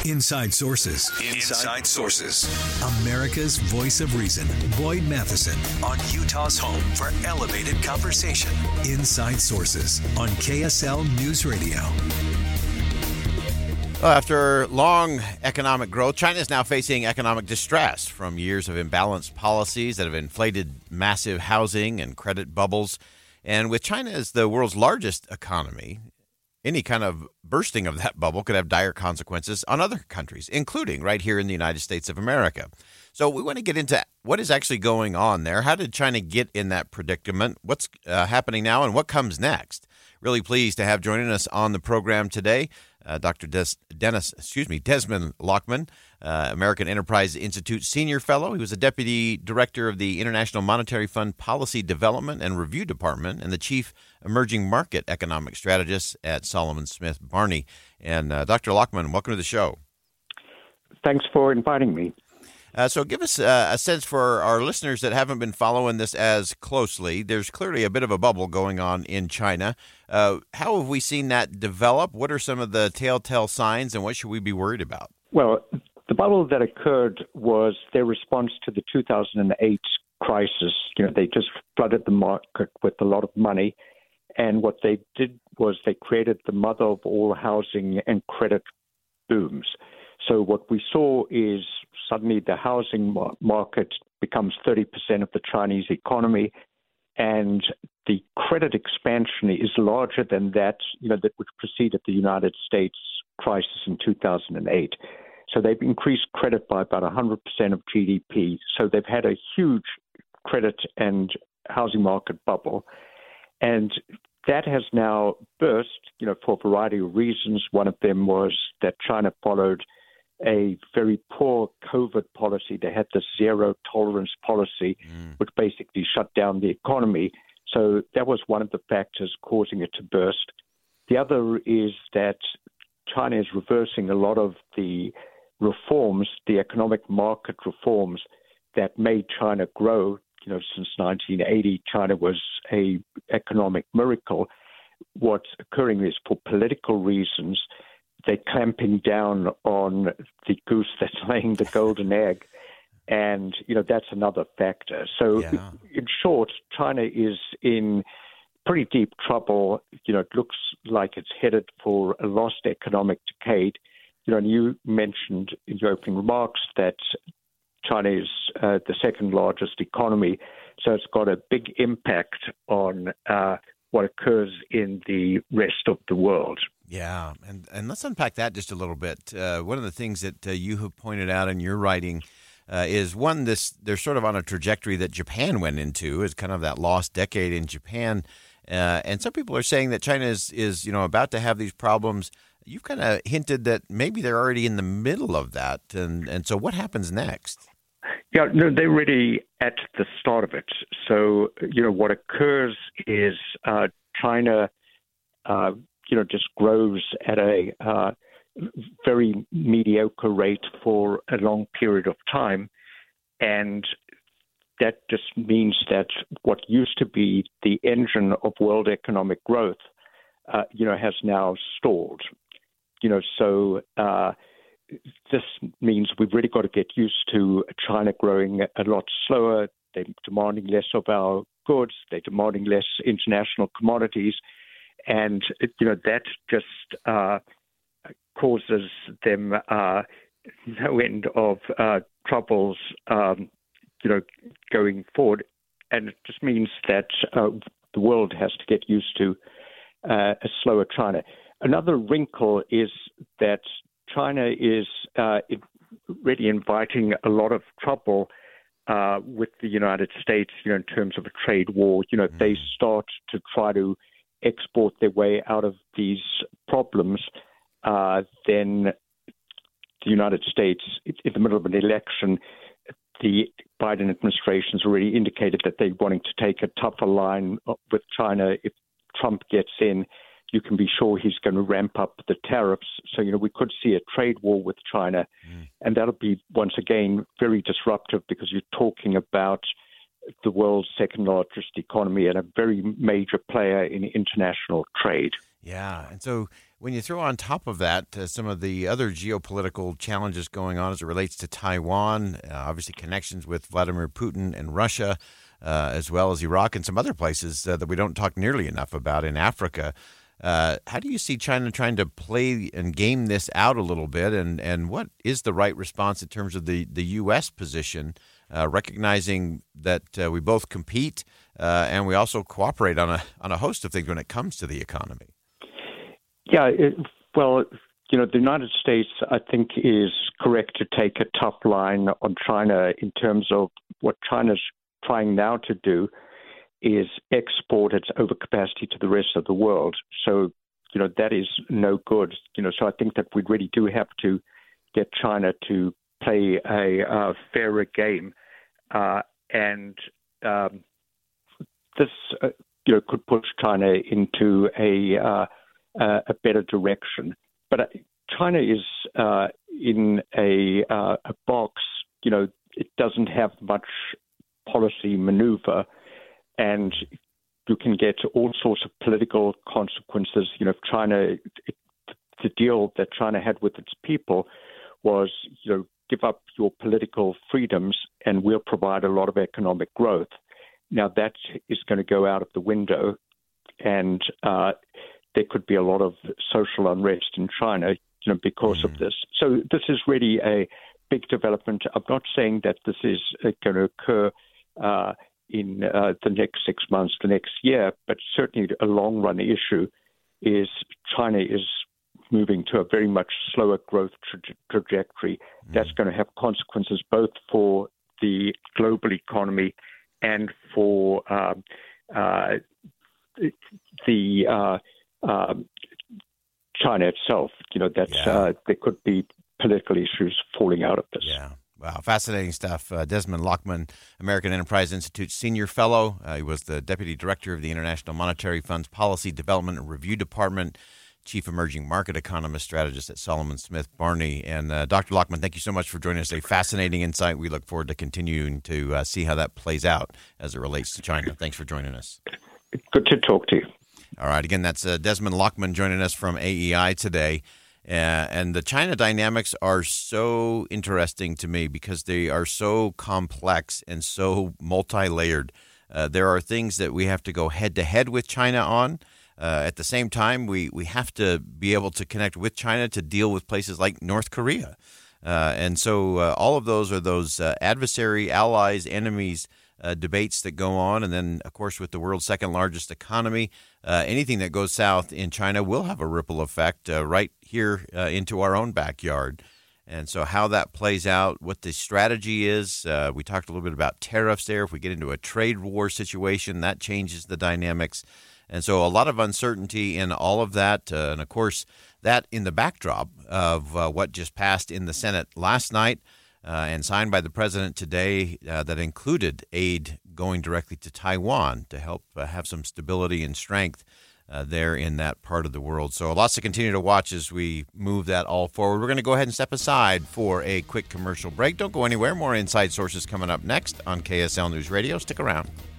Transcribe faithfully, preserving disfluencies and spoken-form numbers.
Inside Sources. Inside Sources. America's voice of reason. Boyd Matheson on Utah's home for elevated conversation. Inside Sources on K S L News Radio. Well, after long economic growth, China is now facing economic distress from years of imbalanced policies that have inflated massive housing and credit bubbles. And with China as the world's largest economy, any kind of bursting of that bubble could have dire consequences on other countries, including right here in the United States of America. So we want to get into what is actually going on there. How did China get in that predicament? What's uh, happening now and what comes next? Really pleased to have joining us on the program today, uh, Doctor Des- Dennis, excuse me, Desmond Lachman, uh, American Enterprise Institute Senior Fellow. He was a Deputy Director of the International Monetary Fund Policy Development and Review Department and the Chief Emerging Market Economic Strategist at Solomon Smith Barney. And uh, Doctor Lachman, welcome to the show. Thanks for inviting me. Uh, so give us uh, a sense for our listeners that haven't been following this as closely. There's clearly a bit of a bubble going on in China. Uh, how have we seen that develop? What are some of the telltale signs, and what should we be worried about? Well, the bubble that occurred was their response to the two thousand eight crisis. You know, they just flooded the market with a lot of money. And what they did was they created the mother of all housing and credit booms. So what we saw is suddenly the housing market becomes thirty percent of the Chinese economy, and the credit expansion is larger than that, you know, that which preceded the United States crisis in two thousand eight. So they've increased credit by about one hundred percent of G D P. So they've had a huge credit and housing market bubble. And that has now burst, you know, for a variety of reasons. One of them was that China followed a very poor COVID policy. They had the zero tolerance policy, mm. which basically shut down the economy. So that was one of the factors causing it to burst. The other is that China is reversing a lot of the reforms, the economic market reforms that made China grow. You know, since nineteen eighty, China was a economic miracle. What's occurring is, for political reasons, they're clamping down on the goose that's laying the golden egg. And, you know, that's another factor. So, yeah. in short, China is in pretty deep trouble. You know, it looks like it's headed for a lost economic decade. You know, and you mentioned in your opening remarks that China is uh, the second largest economy, so it's got a big impact on uh, what occurs in the rest of the world. Yeah, and, and let's unpack that just a little bit. Uh, one of the things that uh, you have pointed out in your writing uh, is, one, this they're sort of on a trajectory that Japan went into, is kind of that lost decade in Japan. Uh, and some people are saying that China is, is, you know, about to have these problems. You've kind of hinted that maybe they're already in the middle of that. And, and so what happens next? Yeah, no, they're really at the start of it. So, you know, what occurs is uh, China, uh, you know, just grows at a uh, very mediocre rate for a long period of time. And that just means that what used to be the engine of world economic growth, uh, you know, has now stalled. You know, so uh, this means we've really got to get used to China growing a lot slower. They're demanding less of our goods. They're demanding less international commodities. And, you know, that just uh, causes them uh, no end of uh, troubles, um, you know, going forward. And it just means that uh, the world has to get used to uh, a slower China. Another wrinkle is that China is uh, really inviting a lot of trouble uh, with the United States, you know, in terms of a trade war. You know, if they start to try to export their way out of these problems, uh, then the United States, in the middle of an election, the Biden administration has already indicated that they're wanting to take a tougher line with China. If Trump gets in, you can be sure he's going to ramp up the tariffs. So, you know, we could see a trade war with China. Mm. And that'll be, once again, very disruptive because you're talking about the world's second largest economy and a very major player in international trade. Yeah, and so when you throw on top of that uh, some of the other geopolitical challenges going on as it relates to Taiwan, uh, obviously connections with Vladimir Putin and Russia, uh, as well as Iraq and some other places uh, that we don't talk nearly enough about in Africa. Uh, how do you see China trying to play and game this out a little bit, and, and what is the right response in terms of the, the U S position, uh, recognizing that uh, we both compete uh, and we also cooperate on a on a host of things when it comes to the economy? Yeah, it, well, you know, the United States, I think, is correct to take a tough line on China in terms of what China's trying now to do is export its overcapacity to the rest of the world. So, you know, that is no good. You know, so I think that we really do have to get China to play a uh, fairer game. Uh, and um, this, uh, you know, could push China into a... Uh, Uh, a better direction. But uh, China is uh, in a, uh, a box, you know, it doesn't have much policy maneuver, and you can get all sorts of political consequences. You know, if China, it, the deal that China had with its people was, you know, give up your political freedoms and we'll provide a lot of economic growth. Now that is going to go out of the window, and uh, there could be a lot of social unrest in China, you know, because mm. of this. So this is really a big development. I'm not saying that this is uh, going to occur uh, in uh, the next six months, the next year, but certainly a long-run issue is China is moving to a very much slower growth tra- trajectory. Mm. That's going to have consequences both for the global economy and for um, uh, the uh, Um, China itself. You know, that's yeah. uh, there could be political issues falling out of this. Yeah. Wow. Fascinating stuff. Uh, Desmond Lockman, American Enterprise Institute Senior Fellow. Uh, he was the Deputy Director of the International Monetary Fund's Policy Development and Review Department, Chief Emerging Market Economist Strategist at Solomon Smith Barney. And uh, Doctor Lockman, thank you so much for joining us. A fascinating insight. We look forward to continuing to uh, see how that plays out as it relates to China. Thanks for joining us. Good to talk to you. All right. Again, that's uh, Desmond Lockman joining us from A E I today. Uh, and the China dynamics are so interesting to me because they are so complex and so multi-layered. Uh, there are things that we have to go head-to-head with China on. Uh, at the same time, we, we have to be able to connect with China to deal with places like North Korea. Uh, and so uh, all of those are those uh, adversary, allies, enemies Uh, debates that go on. And then, of course, with the world's second largest economy, uh, anything that goes south in China will have a ripple effect uh, right here uh, into our own backyard. And so how that plays out, what the strategy is, uh, we talked a little bit about tariffs there. If we get into a trade war situation, that changes the dynamics. And so a lot of uncertainty in all of that. Uh, and, of course, that in the backdrop of uh, what just passed in the Senate last night, Uh, and signed by the president today uh, that included aid going directly to Taiwan to help uh, have some stability and strength uh, there in that part of the world. So lots to continue to watch as we move that all forward. We're going to go ahead and step aside for a quick commercial break. Don't go anywhere. More Inside Sources coming up next on K S L News Radio. Stick around.